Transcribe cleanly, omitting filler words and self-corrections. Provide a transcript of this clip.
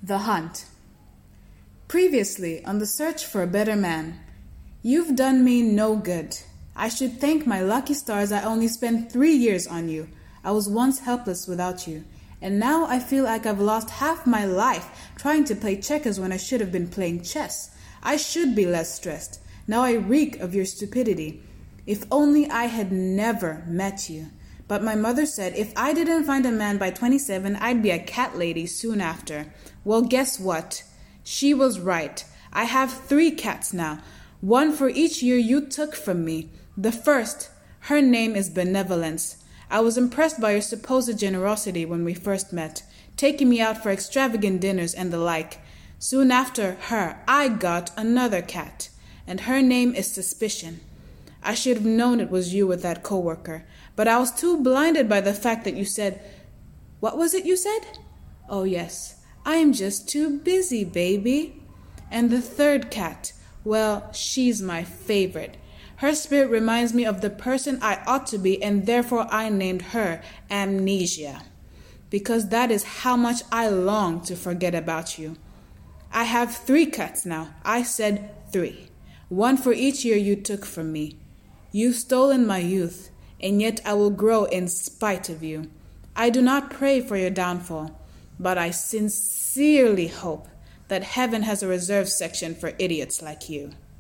The Hunt. Previously, on the search for a better man. You've done me no good. I should thank my lucky stars I only spent 3 years on you. I was once helpless without you. And now I feel like I've lost half my life trying to play checkers when I should have been playing chess. I should be less stressed. Now I reek of your stupidity. If only I had never met you. But my mother said if I didn't find a man by 27, I'd be a cat lady soon after. Well, guess what? She was right. I have 3 cats now, 1 for each year you took from me. The first, her name is Benevolence. I was impressed by your supposed generosity when we first met, taking me out for extravagant dinners and the like. Soon after her, I got another cat, and her name is Suspicion. I should have known it was you with that coworker, but I was too blinded by the fact that you said... What was it you said? Oh, yes. I'm just too busy, baby. And the third cat, well, she's my favorite. Her spirit reminds me of the person I ought to be, and therefore I named her Amnesia, because that is how much I long to forget about you. I have 3 cats now. I said 3. 1 for each year you took from me. You've stolen my youth, and yet I will grow in spite of you. I do not pray for your downfall, but I sincerely hope that heaven has a reserved section for idiots like you.